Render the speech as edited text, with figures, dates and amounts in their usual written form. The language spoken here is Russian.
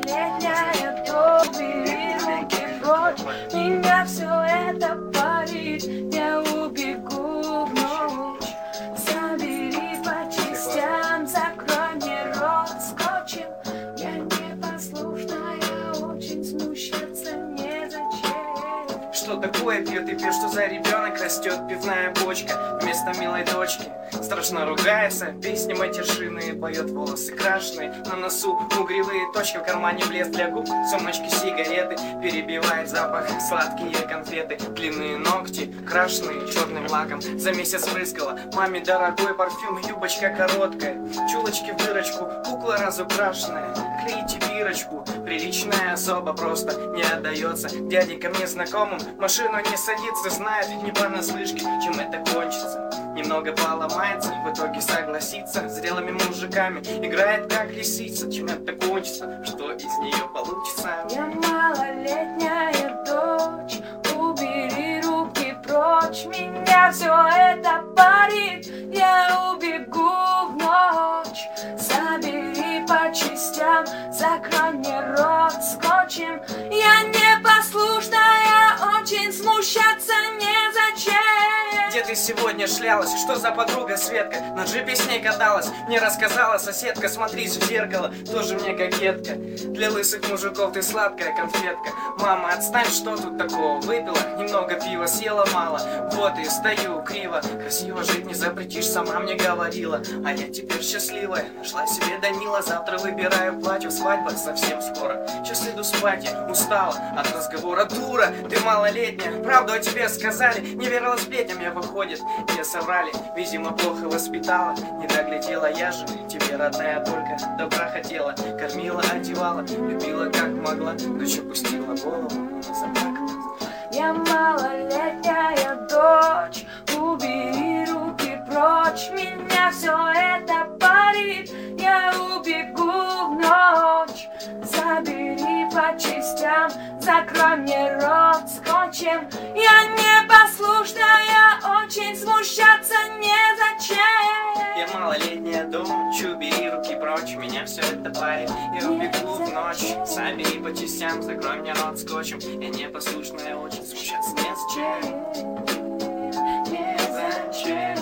малолетняя, то убери руки прочь. Меня все это парит, я убегу в ночь. Забери по частям, закрой мне рот скотчем. Я непослушная, очень смущаться незачем. Что такое пьет и пьет, что за ребенок? Растет пивная бочка вместо милой дочки. Страшно ругается, песни матершинные поет, волосы крашеные, на носу угревые точки, в кармане блеск для губ, сумочки сигареты, перебивает запах сладкие конфеты, длинные ногти, крашеные черным лаком, за месяц брызгала маме дорогой парфюм, юбочка короткая, чулочки в дырочку, кукла разукрашенная, клеите бирочку, приличная особа просто не отдается дяде ко мне знакомым, машину не садится, знает не понаслышке, чем это кончится. Немного поломается, в итоге согласится, зрелыми мужиками играет как лисица. Чем это кончится, что из нее получится? Я малолетняя дочь, убери руки прочь. Меня все это парит, я убегу в ночь. Забери по частям, закрой мне рот скотчем. Я непослушная, очень смущаться незачем. Где ты сегодня шлялась? Что за подруга Светка? На джипе с ней каталась. Мне рассказала соседка, смотрись в зеркало, тоже мне кокетка. Для лысых мужиков ты сладкая конфетка. Мама, отстань, что тут такого? Выпила немного пива, съела мало. Вот и стою криво. Красиво жить не запретишь, сама мне говорила. А я теперь счастливая, нашла себе Данила. Завтра выбираю платье, свадьба совсем скоро. Сейчас иду спать, я устала от разговора. Дура, ты малолетняя, правду о тебе сказали. Не верила сплетням, я выходит, мне соврали. Видимо, плохо воспитала, не доглядела. Я же тебе, родная, только добра хотела. Кормила, одевала, любила как могла. Дочь опустила голову, заплакала. Я малолетняя дочь, убери руки прочь. Меня все это парит, я убегу в ночь. Забери по частям, закрой мне рот скотчем. Я непослушная, очень смущаться незачем. Я малолетняя дочь, убери руки прочь. Меня все это парит, я убегу в ночь. Забери по частям, закрой мне рот скотчем. Я непослушная, очень смущаться незачем. Незачем.